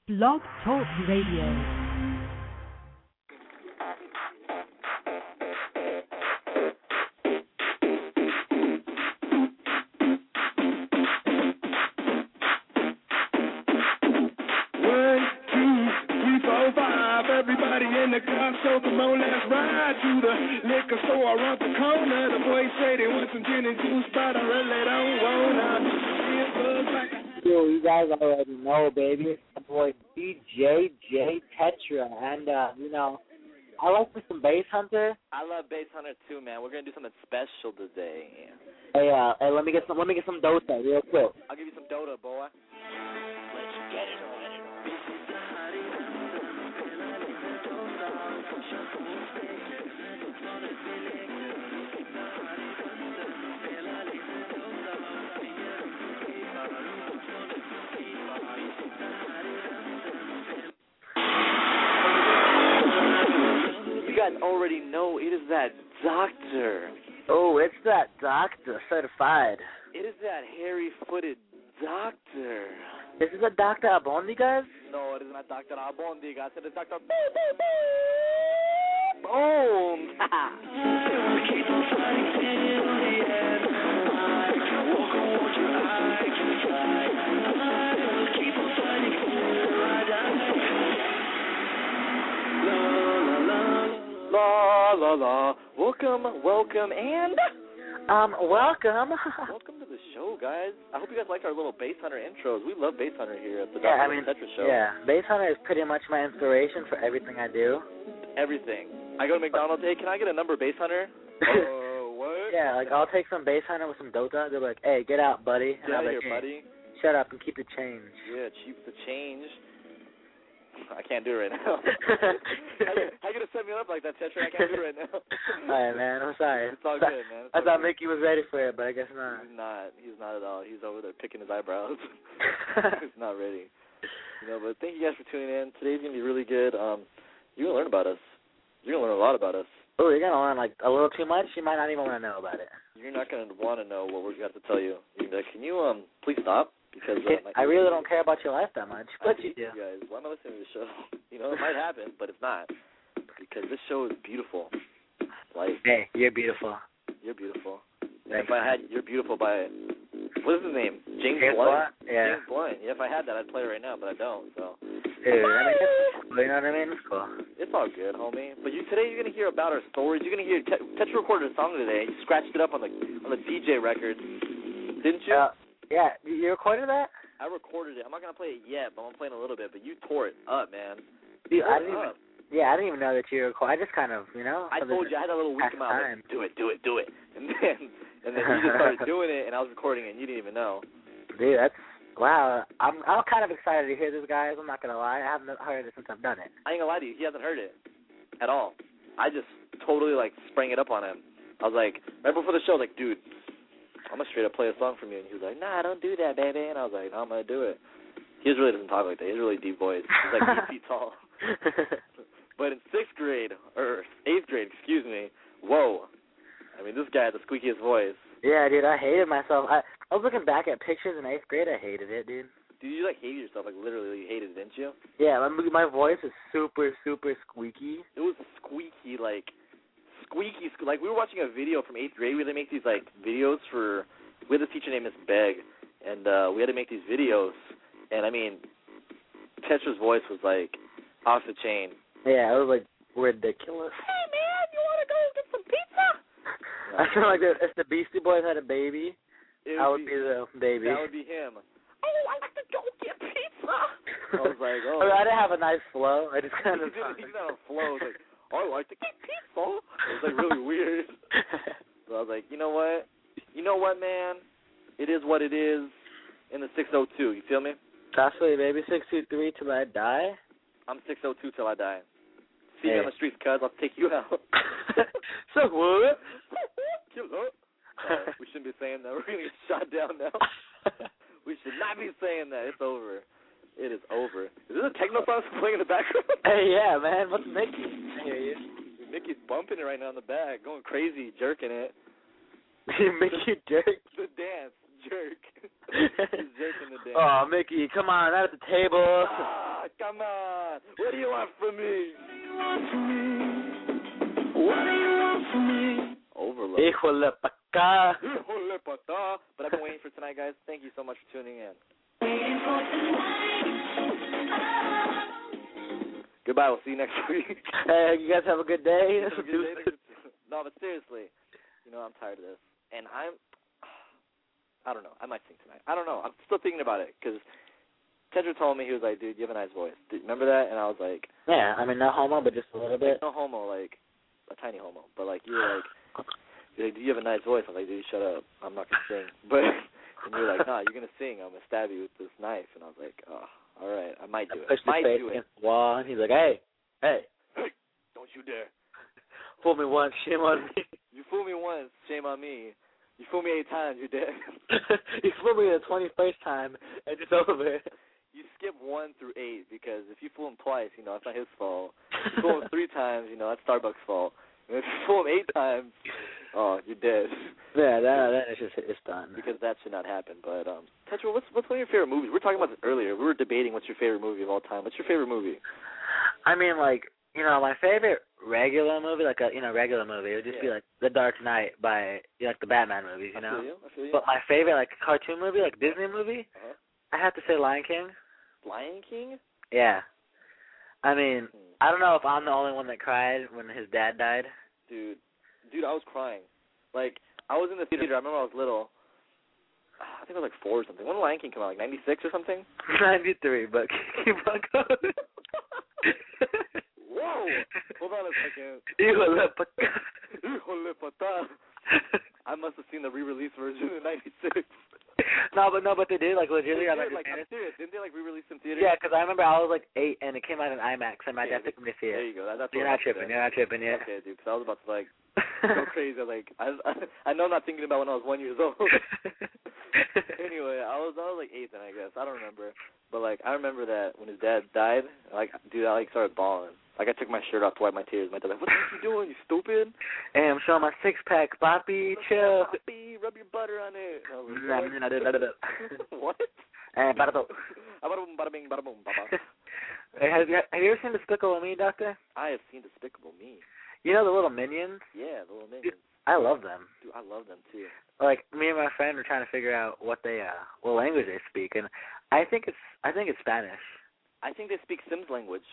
Blog Talk Radio. Everybody in the car, so come on, let's ride to the liquor store around the corner. The boys say they want some gin and juice, but I really don't wanna. Yo, you guys already know, baby. It's my boy DJ J Tetra, and I like me some Bass Hunter. I love Bass Hunter too, man. We're gonna do something special today. Hey, let me get some Dota real quick. I'll give you some Dota, boy. Let's get it on. You guys already know it is that doctor. Oh, it's that doctor, certified. It is that hairy-footed doctor. This is a Dr. Albondigas? No, it is not Dr. Albondigas. It is Dr. Boom. La la la. Welcome, and welcome. Welcome to the show, guys. I hope you guys like our little Bass Hunter intros. We love Bass Hunter here at the Tetra Show. Yeah, Bass Hunter is pretty much my inspiration for everything I do. Everything. I go to McDonald's. Hey, can I get a number Bass Hunter? What? Yeah, like I'll take some Bass Hunter with some Dota. They're like, "Hey, get out, buddy." Get out of here, buddy. Shut up and keep the change. Yeah, keep the change. I can't do it right now. How you gonna set me up like that, Tetra? I can't do it right now. All right, man. I'm sorry. It's all good, man. I thought Mickey was ready for it, but I guess not. He's not at all. He's over there picking his eyebrows. He's not ready. But thank you guys for tuning in. Today's gonna be really good. You're gonna learn about us. You're gonna learn a lot about us. Oh, you're gonna learn like a little too much. You might not even want to know about it. You're not gonna want to know what we're got to tell you. You're gonna be like, can you please stop? Because I really don't care about your life that much. But you do. Guys, why am I listening to the show? It might happen, but it's not. Because this show is beautiful. Like, hey, you're beautiful. You're beautiful. And if I had You're Beautiful by, what is his name? James Blunt? Yeah. James Blunt. Yeah, if I had that, I'd play it right now, but I don't, so. Dude, I mean, you know what I mean? It's cool. It's all good, homie. But today you're going to hear about our stories. You're going to hear, Tetra recorded a song today. You scratched it up on the DJ record. Didn't you? Yeah, you recorded that? I recorded it. I'm not going to play it yet, but I'm playing a little bit. But you tore it up, man. Dude, I didn't even know that you recorded. I just kind of, I told you, I had a little weak in my mouth. Do it. And then you just started doing it, and I was recording it, and you didn't even know. Dude, that's, wow. I'm kind of excited to hear this, guys. I'm not going to lie. I haven't heard it since I've done it. I ain't going to lie to you. He hasn't heard it at all. I just totally, sprang it up on him. I was like, right before the show, dude, I'm going to straight up play a song from you. And he was like, nah, don't do that, baby. And I was like, no, I'm going to do it. He just really doesn't talk like that. He's a really deep voice. He's like 8 feet tall. But in 6th grade, or 8th grade, excuse me, whoa. I mean, this guy had the squeakiest voice. Yeah, dude, I hated myself. I was looking back at pictures in 8th grade. I hated it, dude. Dude, you, hated yourself. Literally, you hated it, didn't you? Yeah, my voice is super, super squeaky. It was squeaky, squeaky. We were watching a video from 8th grade where they make these, videos for, we had this teacher named Miss Begg, and we had to make these videos. And, I mean, Tetra's voice was, off the chain. Yeah, it was, ridiculous. Hey, man, you want to go get some pizza? I feel like if the Beastie Boys had a baby, I would be the baby. That would be him. Oh, I like to go get pizza. I was like, oh. I didn't have a nice flow. I just kind of. He didn't have a flow. It was I like to get pizza. It was really weird. So I was like, you know what? You know what, man? It is what it is. In the 602, you feel me? Absolutely, baby. 623 till I die. I'm 602 till I die. See me on the streets, cuz. I'll take you out. So what? We shouldn't be saying that. We're going to get shot down now. We should not be saying that. It's over. It is over. Is this a techno song playing in the background? Hey, yeah, man. What's Mickey? I hear you. Mickey's bumping it right now in the back, going crazy, jerking it. Mickey jerk? The dance, jerk. He's jerking the dance. Oh, Mickey, come on, not at the table. Come on. What do you want from me? What do you want from me? Overload. Híjole pa' acá. Híjole pata. But I've been waiting for tonight, guys. Thank you so much for tuning in. Goodbye. We'll see you next week. Hey, you guys have a good day. Have a good day. No, but seriously, I'm tired of this. And I don't know. I might sing tonight. I don't know. I'm still thinking about it because Tetra told me, he was like, dude, you have a nice voice. Remember that? And I was like... Yeah, I mean, no homo, but just a little bit. No homo, like a tiny homo. But, like, you were like, do you have a nice voice? I'm like, dude, shut up. I'm not going to sing. But, and you were like, nah, you're going to sing. I'm going to stab you with this knife. And I was like, oh, all right, I might do it. Pushed his face against the wall, and he's like, hey, don't you dare. Fool me once, shame on me. You fool me once, shame on me. You fool me 8 times, you're dead. You fool me the 21st time, and it's over. You skip 1 through 8 because if you fool him twice, it's not his fault. If you fool him 3 times, that's Starbucks' fault. And if you fool him 8 times, oh, you're dead. Yeah, that is just, it's done. Because that should not happen. But Tetra, what's one of your favorite movies? We were talking about this earlier. We were debating what's your favorite movie of all time. What's your favorite movie? I mean, like, my favorite regular movie, like regular movie, it would just be like The Dark Knight by like the Batman movies, I feel you. But my favorite like cartoon movie, like Disney movie, I have to say Lion King. Lion King? Yeah. I mean, I don't know if I'm the only one that cried when his dad died. Dude, I was crying. Like, I was in the theater. I remember I was little. I think I was like 4 or something. When did Lion King come out? Like 96 or something? 93, but keep on going. Whoa! Hold on a second. Híjole pata. I must have seen the re-release version in '96. No, but they did, like, legitimately. I'm serious. Didn't they, like, re-release in theaters? Yeah, because I remember I was, like, 8, and it came out in IMAX, and my dad took me to see it. There you go. That's You're not tripping yet. Okay, dude, because I was about to, like, go crazy. Like, I know I'm not thinking about when I was 1 year old. Anyway, I was like 8 then, I guess. I don't remember. But, like, I remember that when his dad died, like, dude, I, like, started bawling. Like, I took my shirt off to wipe my tears. My dad's like, what the heck you doing, you stupid? Hey, I'm showing my 6-pack. Papi, chill. Papi, rub your butter on it. What? Bada boom. Bada bing, bada boom, baba. Hey, have you ever seen Despicable Me, Doctor? I have seen Despicable Me. You know the little minions? Yeah, the little minions. I love them. Dude, I love them, too. Like, me and my friend were trying to figure out what language they speak, and I think it's Spanish. I think they speak Sims language.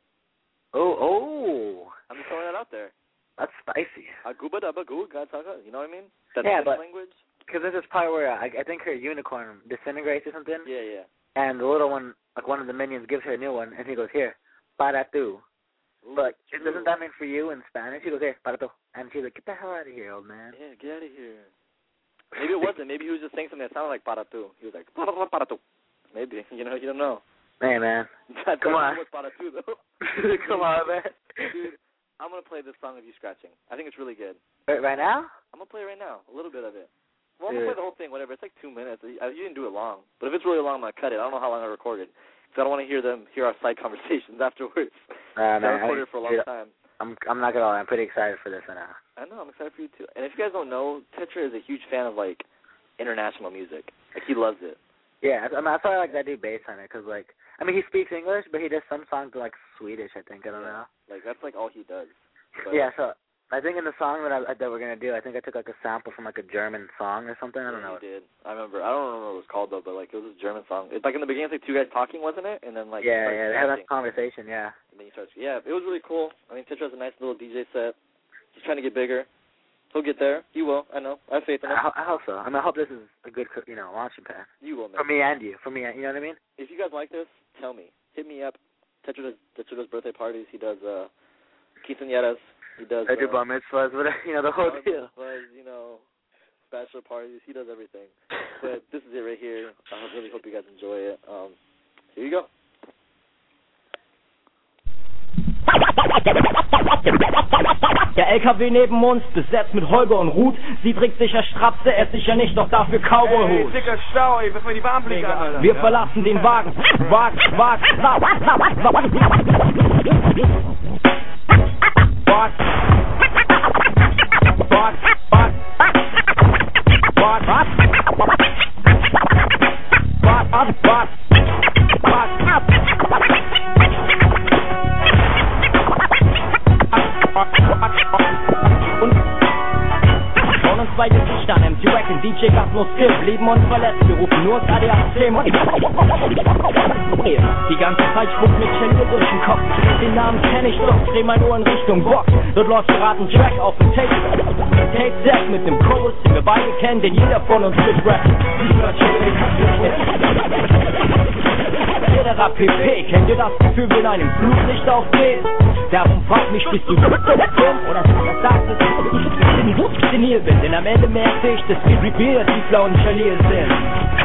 Oh. I'm just throwing that out there. That's spicy. You know what I mean? That's but language. Because there's this part where I think her unicorn disintegrates or something. Yeah. And the little one, like one of the minions, gives her a new one, and he goes, here, para tu. But doesn't that mean for you in Spanish? He goes, here, para tu. And she's like, get the hell out of here, old man. Yeah, get out of here. Maybe it wasn't. Maybe he was just saying something that sounded like para tu. He was like, para tu. Maybe. You don't know. Hey, man. Come on. Para tu, though. Come on, man. Dude, I'm going to play this song of you scratching. I think it's really good. Right now? I'm going to play it right now. A little bit of it. Well, I'm going to play the whole thing, whatever. It's like 2 minutes. You didn't do it long. But if it's really long, I'm going to cut it. I don't know how long I recorded. Because I don't want to hear our side conversations afterwards. Man, I recorded it for a long time. I'm not going to lie. I'm pretty excited for this right now. I know. I'm excited for you, too. And if you guys don't know, Tetra is a huge fan of, like, international music. Like, he loves it. Yeah, I mean, that's why I like that dude bass on it, because, like, I mean, he speaks English, but he does some songs in, like, Swedish, I think. I don't know. Like, that's, like, all he does. But, yeah, so I think in the song that we're going to do, I think I took, like, a sample from, like, a German song or something. I don't know. You did. I don't remember what it was called, though, but, like, it was a German song. It's, like, in the beginning, it's, like, 2 guys talking, wasn't it? And then, like... Yeah, they had that conversation, yeah. And then you start... Yeah, it was really cool. I mean, Tetra has a nice little DJ set. He's trying to get bigger. He'll get there. You will. I know. I have faith in him. I hope so. I mean, I hope this is a good, launching pad. You will, man. For me and you. You know what I mean? If you guys like this, tell me. Hit me up. Tetra does birthday parties. He does quinceañeras. He does... I do bar mitzvahs, whatever, the whole deal. Bachelor parties. He does everything. But this is it right here. I really hope you guys enjoy it. Here you go. Der LKW neben uns, besetzt mit Holger und Ruth. Sie trägt sicher Strapse, er sicher nicht, doch dafür Cowboy-Hut. Ey, dicker Stau, ey, bevor die Warnblinker an, Alter. Wir verlassen den Wagen. DJ Gasmus Skip, leben und verletzt, wir rufen nur das ADAC, Mann. Die ganze Zeit spuckt mit Chillier durch den Kopf. Den Namen kenn ich doch, dreh mein Ohr in Richtung Box. Dort läuft gerade ein Track auf dem Tape. Tape Deck mit dem Chorus, den wir beide kennen, den jeder von uns mitrappen. Etc. pp. Kennt ihr das Gefühl, wenn einem Flutlicht aufgeht? Darum frag mich, bist du oder sagst es, ich senil bin. Denn am Ende merke ich, dass wir Reveal die blauen Chalier sind.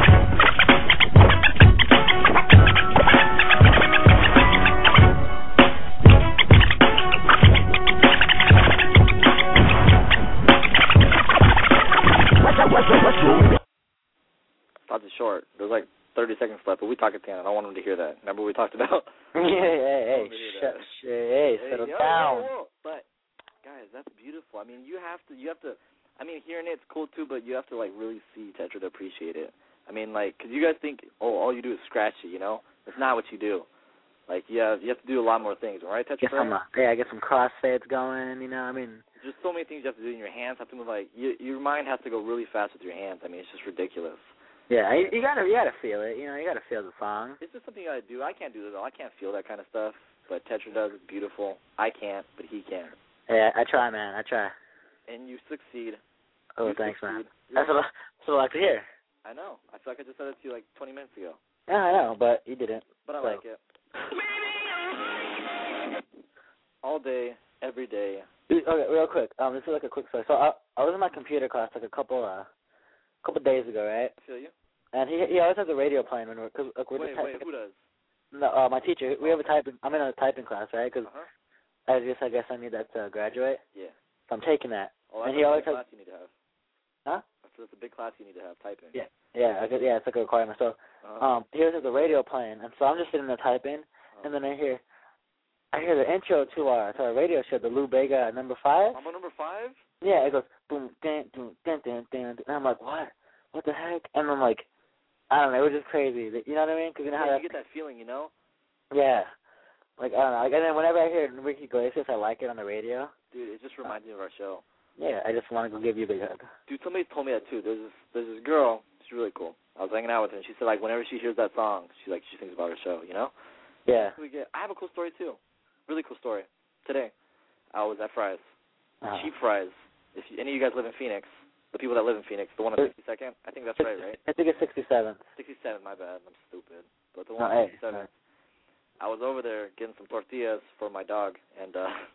Lots of short. There's like 30 seconds left, but we talk at the end. I don't want them to hear that. Remember what we talked about? Hey, settle down. Whoa. But guys, that's beautiful. I mean, you have to. I mean, hearing it's cool too, but you have to like really see Tetra to appreciate it. I mean, like, cause you guys think, oh, all you do is scratch it, you know? That's not what you do. Like, you have to do a lot more things, right, Tetra? I get some crossfades going, you know. I mean, there's so many things you have to do in your hands. Have to move like your mind has to go really fast with your hands. I mean, it's just ridiculous. Yeah, you gotta feel it. You know, you gotta feel the song. It's just something you gotta do. I can't do this all. I can't feel that kind of stuff. But Tetra does. It's beautiful. I can't, but he can. Yeah, I try, man. I try. And you succeed. Oh, thanks, man. That's what I like to hear. I know. I feel like I just said it to you like 20 minutes ago. Yeah, I know, but you didn't. But I like it. All day, every day. Okay, real quick. This is like a quick story. So I was in my computer class like a couple days ago, right? I feel you. And he always has the radio playing when we're Wait, who does? No, my teacher. We have a typing. I'm in a typing class, right? Because I guess I need that to graduate. Yeah. So I'm taking that. Oh, and that's he always a big has. class you need to have. Huh? That's a big class you need to have typing. Yeah. Yeah, it's like a requirement. So, he always has the radio playing, and so I'm just sitting there typing, and then I hear the intro to our radio show, the Lou Bega number 5. I'm on number 5. Yeah, it goes boom, dun, dun, dun, dun, dun, and I'm like, what? What the heck? And I'm like, I don't know. It was just crazy. You know what I mean? Cause you know how you get that feeling, you know? Yeah. Like, I don't know. And then whenever I hear Ricky Iglesias, I like it on the radio. Dude, it just reminds me of our show. Yeah, I just want to go give you a big hug. Dude, somebody told me that too. There's this girl. She's really cool. I was hanging out with her, and she said like whenever she hears that song, she thinks about our show. You know? Yeah. I have a cool story too. Really cool story. Today, I was at Fry's. Cheap Fry's. If any of you guys live in Phoenix, the people that live in Phoenix, the one on 62nd, I think that's right? I think it's 67th. 67th, my bad. I'm stupid. But the one on 67th. I was over there getting some tortillas for my dog, and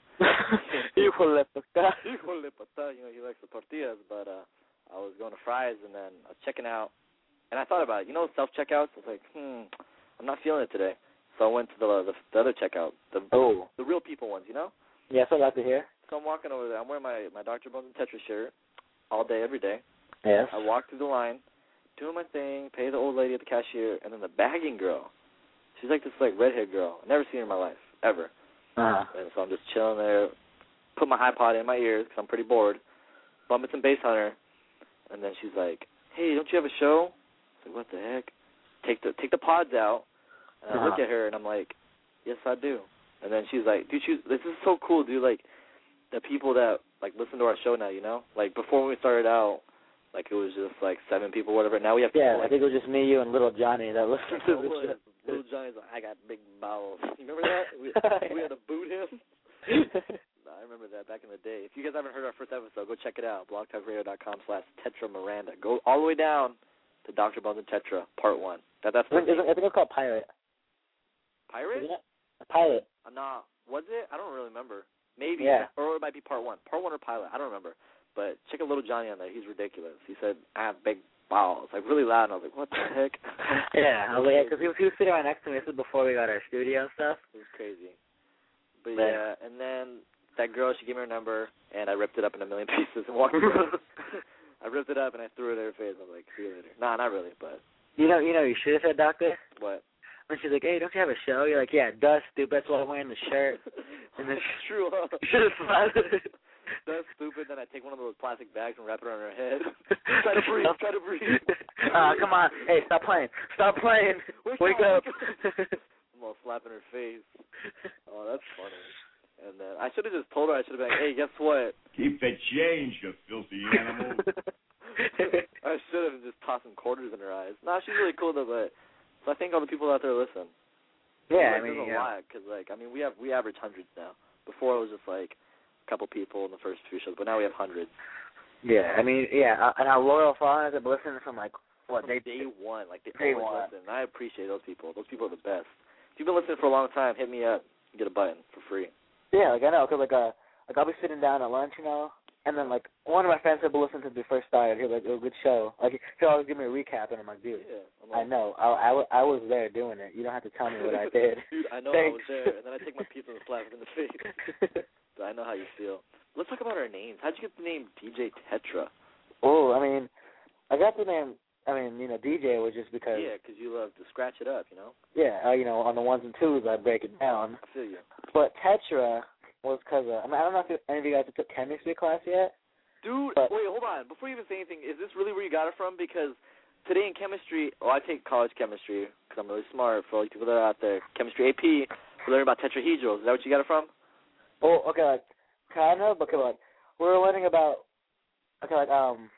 Hijo de puta. You know, he likes the tortillas, but I was going to Fry's, and then I was checking out, and I thought about it. You know, self-checkouts? I was like, I'm not feeling it today. So I went to the other checkout, the real people ones, you know? Yes, I'd like to hear. So I'm walking over there. I'm wearing my Dr. Bones and Tetra shirt all day, every day. Yes. I walk through the line, doing my thing, pay the old lady at the cashier, and then the bagging girl. She's like this redhead girl. I've never seen her in my life, ever. And so I'm just chilling there, put my iPod in my ears because I'm pretty bored, bumping some bass on her, and then she's like, "Hey, don't you have a show?" I was like, "What the heck?" Take the pods out, and I look at her and I'm like, "Yes, I do." And then she's like, "Dude, this is so cool, dude. Like the people that like listen to our show now, you know, like before when we started out, like it was just like 7 people, whatever. Now we have people, I think it was just me, you, and Little Johnny that listened to the show. Little Johnny's like, I got big bowels. You remember that? We had to boot him. I remember that back in the day. If you guys haven't heard our first episode, go check it out. blogtalkradio.com/Tetra Miranda. Go all the way down to Dr. Bones and Tetra, Part 1. I think it's called Pirate. Pirate? Isn't it? A Pilot. Nah. Was it? I don't really remember. Maybe. Yeah. Or it might be Part 1. Part 1 or Pilot. I don't remember. But check out Little Johnny on there. He's ridiculous. He said, I have big balls. Like, really loud. And I was like, what the heck? Yeah. I was like, because he was sitting right next to me. This is before we got our studio and stuff. It was crazy. But yeah, and then that girl, she gave me her number, and I ripped it up in a million pieces and walked away. I ripped it up, and I threw it at her face. I was like, see you later. Nah, not really, but. You know, you should have said, Doctor. What? When she's like, hey, don't you have a show? You're like, yeah, duh, stupid. That's why I'm wearing the shirt. And then That's true, huh? You should have smiled. That's stupid. Then I take one of those plastic bags and wrap it around her head. Try to breathe. Come on. Hey, stop playing. Wake up. I'm all slapping her face. Oh, that's funny. And then I should have just told her. I should have been like, hey, guess what? Keep the change, you filthy animal. I should have just tossed some quarters in her eyes. Nah, she's really cool though, but so I think all the people out there listen. Yeah, like, there's a lot, because like I mean we average hundreds now. Before it was just like a couple people in the first few shows, but now we have hundreds. Yeah, I mean, yeah, and our loyal followers have listened from like what From day one, like they day always one. listen. I appreciate those people. Those people are the best. If you've been listening for a long time, hit me up. You get a button for free. Yeah, like I know, cause like I'll be sitting down at lunch, you know, and then like one of my friends had been listening since we first started. He was like, "It was a good show." Like he'll always give me a recap, and I'm like, "Dude, Yeah, I know, I was there doing it. You don't have to tell me what I did." Dude, I know Thanks. I was there, and then I take my pizza and slap it in the face. So I know how you feel. Let's talk about our names. How'd you get the name DJ Tetra? Oh, I mean, I got the name. I mean, you know, DJ was just because. Yeah, because you love to scratch it up, you know. Yeah, you know, on the ones and twos I break it down. I feel you. But Tetra was because I mean, I don't know if any of you guys have took chemistry class yet. Dude, but, wait, hold on. Before you even say anything, is this really where you got it from? Because today in chemistry, I take college chemistry because I'm really smart. For all you people that are out there, chemistry AP, we learn about tetrahedrals. Is that what you got it from? Oh, okay, like kind of, because like we were learning about, okay, like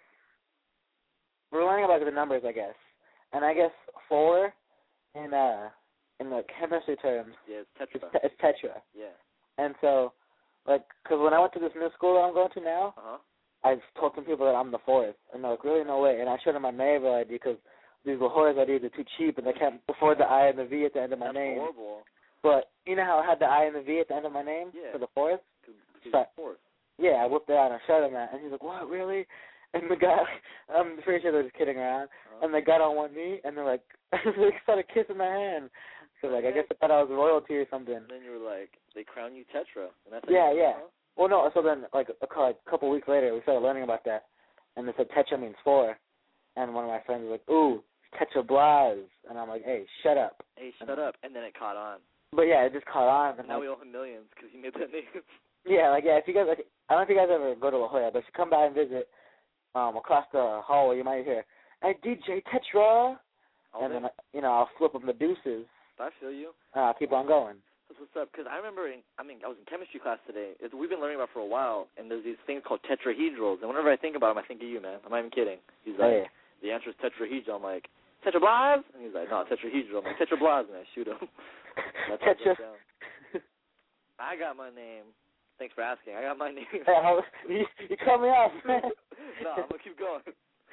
we were learning about the numbers, I guess, and I guess 4 in the chemistry terms. Yeah, it's tetra. It's tetra. Yeah. And so, like, because when I went to this new school that I'm going to now, I told some people that I'm the 4th, and they're like, really, no way. And I showed them my Mayville ID because these La Jolla IDs are too cheap, and they can't afford the I and the V at the end of my name. That's horrible. But you know how I had the I and the V at the end of my name for the 4th? Fourth. Yeah, I whipped it out and I showed him that, and he's like, "What, really?" And the guy, I'm pretty sure they're just kidding around, and they got on one knee, and they're like, they started kissing my hand. So, like, I guess they thought I was royalty or something. And then you were like, they crown you Tetra. And that's Yeah. Huh? Well, no, so then, like, a couple weeks later, we started learning about that, and they said Tetra means 4, and one of my friends was like, "Ooh, Tetra Blas," and I'm like, "Hey, shut up." Hey, shut up. And then it caught on. But, yeah, it just caught on. And now we owe him millions because he made that name. Yeah, like, yeah, if you guys, like, I don't know if you guys ever go to La Jolla, but if you come by and visit, across the hallway, you might hear, "Hey, DJ Tetra," and then, you know, I'll flip them the deuces. I feel you. I'll keep on going. That's what's up. Because I remember, I was in chemistry class today. We've been learning about it for a while, and there's these things called tetrahedrals. And whenever I think about them, I think of you, man. I'm not even kidding. He's like, the answer is tetrahedral. I'm like, Tetra Blas? And he's like, no, tetrahedral. I'm like, Tetra Blas, and I shoot him. That's how it goes down. I got my name. Thanks for asking. I got my name. You cut me off, man. No, I'm going to keep going.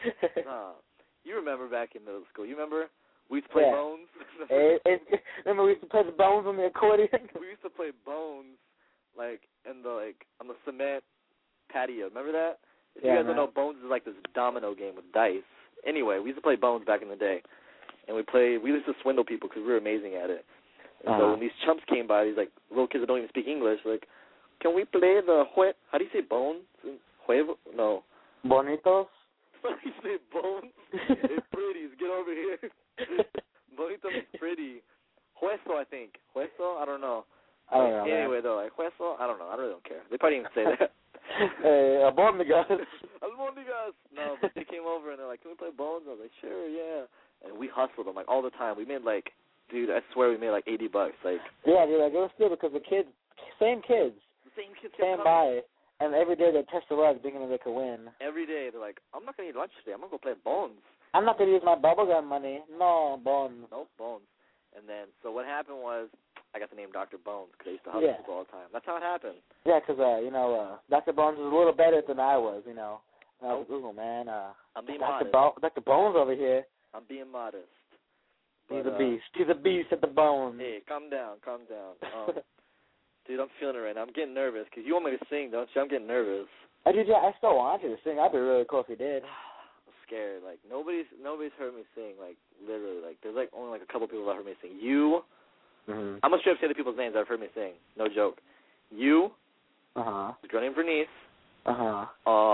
You remember back in middle school. You remember? We used to play Bones. Remember we used to play the Bones on the accordion? We used to play Bones, like, on the cement patio. Remember that? If you guys don't know, Bones is like this domino game with dice. Anyway, we used to play Bones back in the day. And we used to swindle people because we were amazing at it. And so when these chumps came by, these, like, little kids that don't even speak English, like, "Can we play the how do you say bones? Huevo? No. Bonitos? How do you say bones? Hey, pretties, get over here. Bonito means pretty. Hueso, I think. Hueso? I don't know. Anyway, though, like, hueso? I don't know. I really don't care. They probably didn't say that. Hey, albondigas. Albondigas. No, but they came over and they're like, "Can we play bones?" I was like, "Sure, yeah." And we hustled them, like, all the time. We made, like, dude, I swear we made, like, $80. Like, yeah, dude, like, it was still because the kids, same kids came by, and every day they test the luck thinking they could win. Every day they're like, "I'm not going to eat lunch today. I'm going to go play Bones. I'm not going to use my bubblegum money. No, Bones." Nope, Bones. And then, so what happened was, I got the name Dr. Bones because I used to hustle people all the time. That's how it happened. Yeah, because, you know, Dr. Bones was a little better than I was, you know. And I was like, "Ooh, man, I'm being Dr. modest. Dr. Bones over here. I'm being modest. He's a beast. He's a beast at the Bones." Hey, calm down. Dude, I'm feeling it right now. I'm getting nervous because you want me to sing, don't you? I'm getting nervous. I still want you to sing. I'd be really cool if you did. I'm scared. Like, nobody's heard me sing, like, literally. Like, there's, like, only, like, a couple people that heard me sing. You. Mm-hmm. I'm going to straight up say the people's names that have heard me sing. No joke. You. Uh-huh. The girl named Bernice. Uh-huh.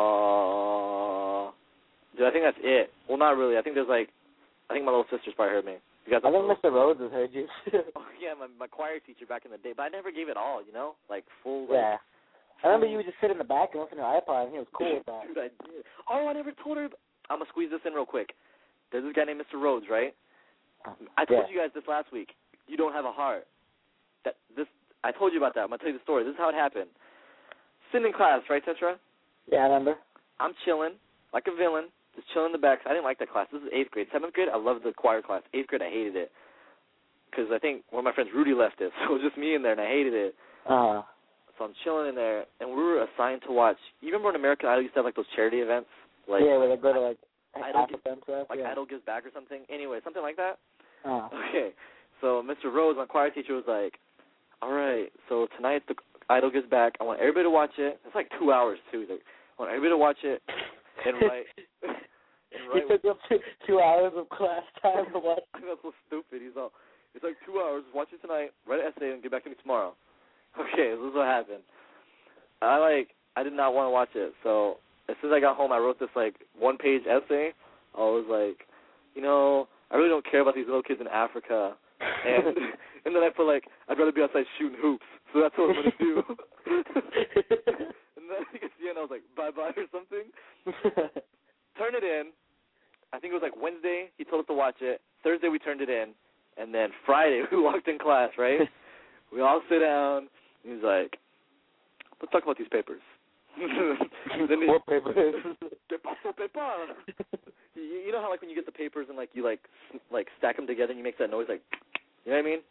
Dude, I think that's it. Well, not really. I think my little sister's probably heard me. I think Mr. Rhodes has heard you. Oh, yeah, my choir teacher back in the day. But I never gave it all, you know? Like, full, yeah. I remember you would just sit in the back and listen to your iPod, and he was cool with that. Dude, I did. Oh, I never told her. I'm going to squeeze this in real quick. There's this guy named Mr. Rhodes, right? I told you guys this last week. You don't have a heart. I told you about that. I'm going to tell you the story. This is how it happened. Sitting in class, right, Tetra? Yeah, I remember. I'm chilling, like a villain, just chilling in the back. I didn't like that class. This is 8th grade. 7th grade, I loved the choir class. 8th grade, I hated it. Because I think one of my friends, Rudy, left it. So it was just me in there, and I hated it. So I'm chilling in there, and we were assigned to watch. You remember when American Idol used to have, like, those charity events? Like, yeah, where they go to, like, Idol stuff. Like, yeah. Idol Gives Back or something. Anyway, something like that. Uh-huh. Okay. So Mr. Rose, my choir teacher, was like, all right, so tonight the Idol Gives Back. I want everybody to watch it. It's like 2 hours, too. He's like, I want everybody to watch it and write. He took up 2 hours of class time to watch. I know, so stupid. It's like 2 hours. Watch it tonight, write an essay, and get back to me tomorrow. Okay, this is what happened. I did not want to watch it. So as soon as I got home, I wrote this, like, one-page essay. I was like, I really don't care about these little kids in Africa. And and then I put, like, I'd rather be outside shooting hoops. So that's what I'm going to do. And then I think at the end I was like, bye-bye or something. Turned it in. I think it was, like, Wednesday. He told us to watch it. Thursday we turned it in. And then Friday we walked in class, right? We all sit down. And he's like, let's talk about these papers. What papers? Paper. You know how, like, when you get the papers and, like, you, like stack them together and you make that noise, like, you know what I mean?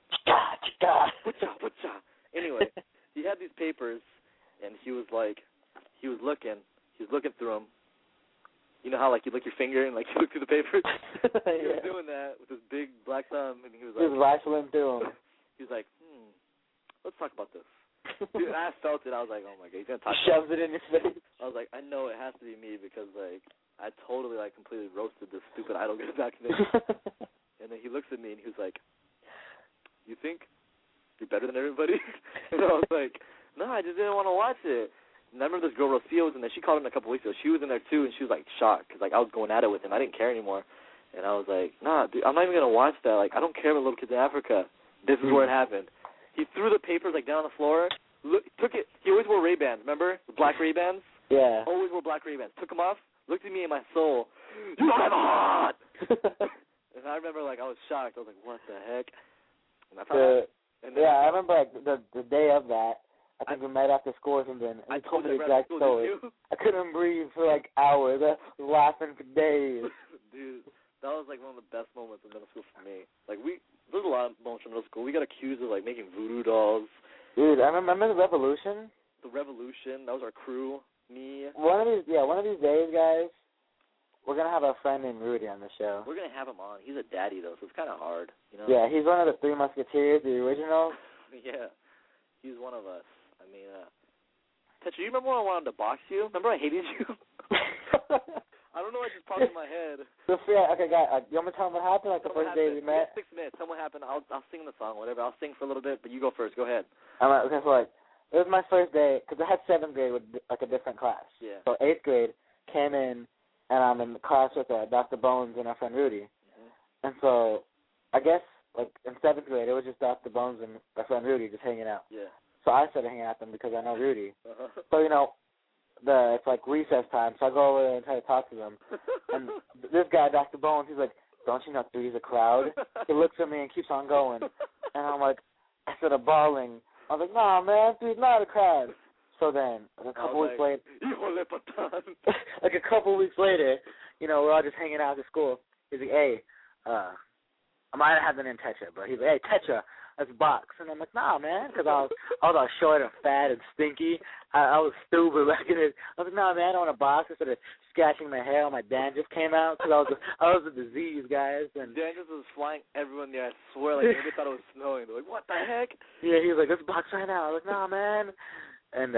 Anyway, he had these papers, and he was looking through them. You know how, like, you lick your finger and, like, you look through the papers? He was doing that with his big black thumb, and he was like... He was rifling through them. He was like, let's talk about this. Dude, I felt it. I was like, oh, my God, he's going to talk about it. Shoves it in your face. I was like, I know it has to be me because, like, I totally, like, completely roasted this stupid Idol Gives Back thing. And then he looks at me, and he was like, you think you're better than everybody? And I was like, no, I just didn't want to watch it. And I remember this girl, Rocio, was in there. She called him a couple weeks ago. She was in there, too, and she was, like, shocked because, like, I was going at it with him. I didn't care anymore. And I was like, nah, dude, I'm not even going to watch that. Like, I don't care about little kids in Africa. This is where it happened. He threw the papers, like, down on the floor. Took it. He always wore Ray-Bans, remember? The black Ray-Bans? Yeah. Always wore black Ray-Bans. Took them off, looked at me in my soul. You don't have a heart! And I remember, like, I was shocked. I was like, what the heck? And I remember, like, the day of that, I think we met after school or something. And he told me the exact story. I couldn't breathe for, like, hours. I was laughing for days. Dude, that was, like, one of the best moments of middle school for me. Like, there's a lot of moments from middle school. We got accused of, like, making voodoo dolls. Dude, I remember the Revolution. The Revolution. That was our crew. Me. One of these days, guys, we're going to have our friend named Rudy on the show. We're going to have him on. He's a daddy, though, so it's kind of hard, you know? Yeah, he's one of the Three Musketeers, the original. Yeah, he's one of us. I mean, Tetra, you remember when I wanted to box you? Remember I hated you? I don't know what just popped in my head. So, yeah, okay, guys, you want me to tell them what happened, like the first day we met? 6 minutes. Tell them what happened. I'll sing the song, whatever. I'll sing for a little bit, but you go first. Go ahead. Okay, so, like, it was my first day, because I had 7th grade with, like, a different class. Yeah. So 8th grade came in, and I'm in the class with Dr. Bones and our friend Rudy. Mm-hmm. And so, I guess, like, in 7th grade, it was just Dr. Bones and our friend Rudy just hanging out. Yeah. So I started hanging out with them because I know Rudy. Uh-huh. So, it's like recess time, so I go over there and try to talk to them. And this guy, Dr. Bones, he's like, don't you know Rudy's a crowd? He looks at me and keeps on going. And I'm like, I started bawling. I was like, nah, man, dude's not a crowd. So then, a couple weeks later, like a couple weeks later, we're all just hanging out at school. He's like, hey, I might have had the name Tetra, but he's like, hey, Tetra, let's box. And I'm like, nah, man, because I was all short and fat and stinky. I was stupid back in it. I was like, nah, man, I don't want to box. I started scratching my hair. My dandruff came out because I was a disease, guys. And dandruff was flying everyone there. I swear, like, they thought it was snowing. They're like, what the heck? Yeah, he was like, let's box right now. I was like, nah, man. And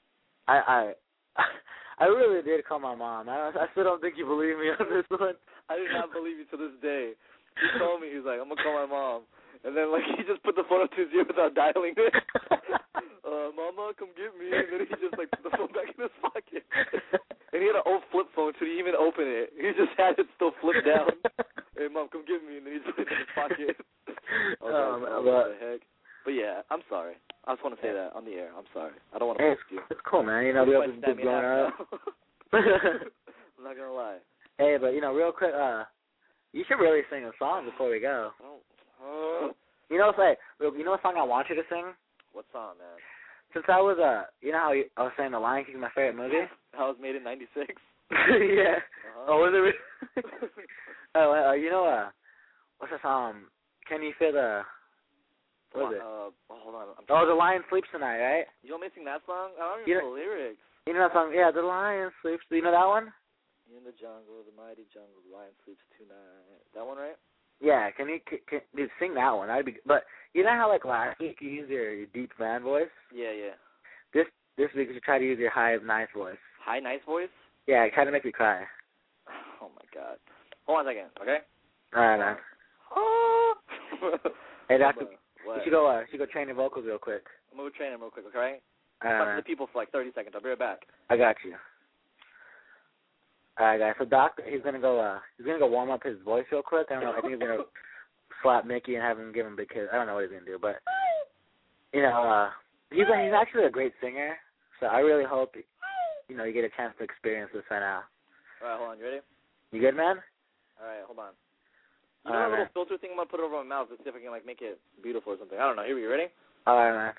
I really did call my mom. I still don't think you believe me on this one. I did not believe you to this day. He told me, he was like, I'm going to call my mom. And then, like, he just put the phone up to his ear without dialing it. Mama, come get me. And then he just, like, put the phone back in his pocket. And he had an old flip phone, so he didn't even open it. He just had it still flipped down. Hey, Mom, come get me. And then he just put it in his pocket. I was like, what the heck? But, yeah, I'm sorry. I just want to say that on the air. I'm sorry. I don't want to ask you. It's cool, man. We have this big going on. I'm not going to lie. Hey, but, real quick, you should really sing a song before we go. You know what song I want you to sing? What song, man? Since I was, how I was saying The Lion King is my favorite movie? I was made in 96. Yeah. Uh-huh. Oh, was it? Oh, you know, what's that song? Can you feel the? What is it? Hold on. Oh, the lion sleeps tonight, right? You want me to sing that song? I don't even know the lyrics. You know that song? Yeah, the lion sleeps. Do you know that one? In the jungle, the mighty jungle, the lion sleeps tonight. That one, right? Yeah. Can dude, sing that one? That'd be. But you know how like last week you used your deep man voice? Yeah, yeah. This week you should try to use your high nice voice. High, nice voice? Yeah, try to make me cry. Oh my God. Hold on a second, okay? All right, man. Hey, Doctor. What? You should go train your vocals real quick. I'm gonna train him real quick, okay? All right, Talk man. to the people for like 30 seconds. I'll be right back. I got you. All right, guys. So Doc, he's gonna go warm up his voice real quick. I don't know. I think he's gonna slap Mickey and have him give him a big kiss. I don't know what he's gonna do, but you know, he's actually a great singer. So I really hope you get a chance to experience this right now. All right, hold on. You ready? You good, man? All right, hold on. You know that little filter thing? I'm gonna put it over my mouth to see if I can like make it beautiful or something. I don't know. Here we go. Ready? All right, man.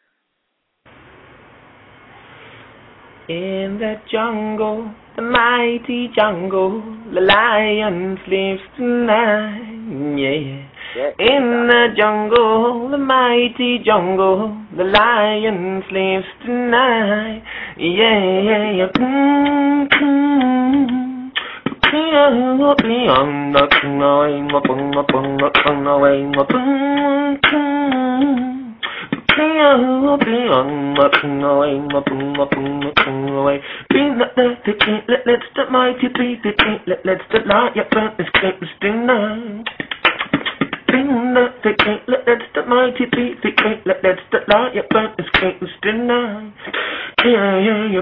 In the jungle, the mighty jungle, the lion sleeps tonight, yeah. In the jungle, the mighty jungle, the lion sleeps tonight, yeah. Let's the mighty beat the king. Let's the light your burn is greatness tonight. Let's the mighty beat the king. Let's the light your burn is greatness tonight. Yeah.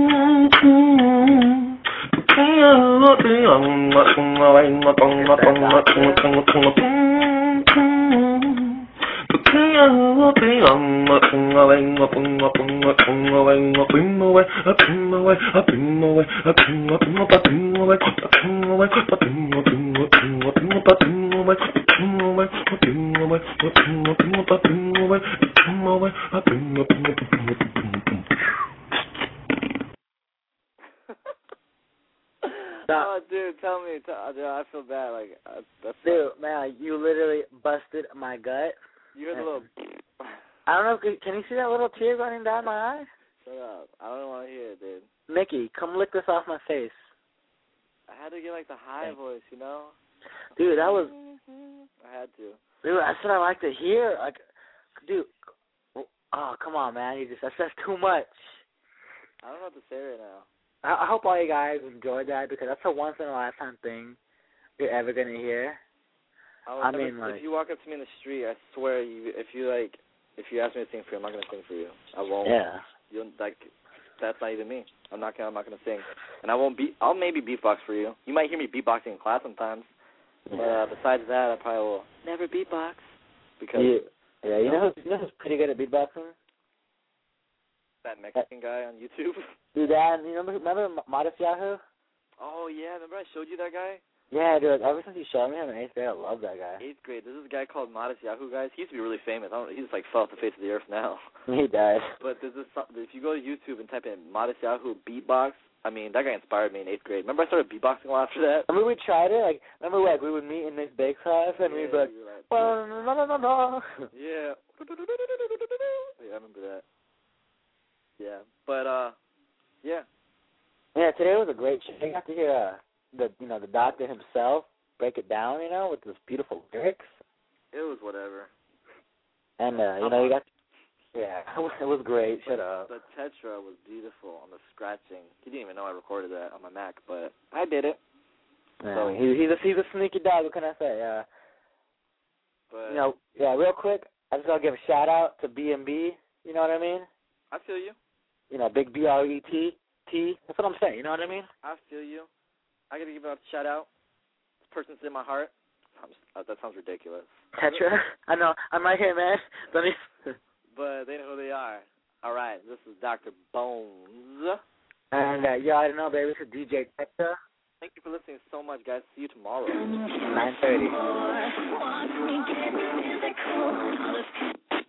Oh, dude, tell me. Dude, I feel bad. Like, dude, man, you literally busted my gut. You heard the little... I don't know. Can you see that little tear running down my eye? Shut up. I don't want to hear it, dude. Mickey, come lick this off my face. I had to get, like, the high voice, you know? Dude, that was... I had to. Dude, that's what I like to hear. Like, dude, oh, come on, man. That's too much. I don't know what to say right now. I hope all you guys enjoyed that because that's a once-in-a-lifetime thing you're ever going to hear. If you walk up to me in the street, I swear, if you ask me to sing for you, I'm not going to sing for you. I won't. Yeah. That's not even me. I'm not going to sing. And I'll maybe beatbox for you. You might hear me beatboxing in class sometimes. Yeah. But besides that, I probably will never beatbox. Because yeah, you know who's pretty good at beatboxing? That Mexican guy on YouTube. Dude, that, you remember Modest Yahoo? Oh, yeah. Remember I showed you that guy? Yeah, dude. Ever since you showed me him in 8th grade, I love that guy. 8th grade. There's this guy called Modest Yahoo, guys. He used to be really famous. He's like fell off the face of the earth now. He died. But there's this. If you go to YouTube and type in Modest Yahoo beatbox, I mean, that guy inspired me in 8th grade. Remember I started beatboxing a lot after that? Remember we tried it? We would meet in Nick Bake's house and we'd be like, no. Yeah. Yeah, I remember that. Yeah. But, yeah. Yeah, today was a great show. You got to hear the doctor himself break it down, with those beautiful lyrics. It was whatever. And, you got... Yeah, it was great. Shut up. The Tetra was beautiful on the scratching. He didn't even know I recorded that on my Mac, but I did it. Yeah, so he's a sneaky dog. What can I say? But real quick, I just gotta give a shout out to B&B. You know what I mean? I feel you. Big BRET. That's what I'm saying. You know what I mean? I feel you. I gotta give a shout out. This person's in my heart. That sounds ridiculous. Tetra? I know. I'm right here, man. Let me. But they know who they are. All right, this is Dr. Bones. And, I don't know, baby. This is DJ Tetra. Thank you for listening so much, guys. See you tomorrow. 9:30.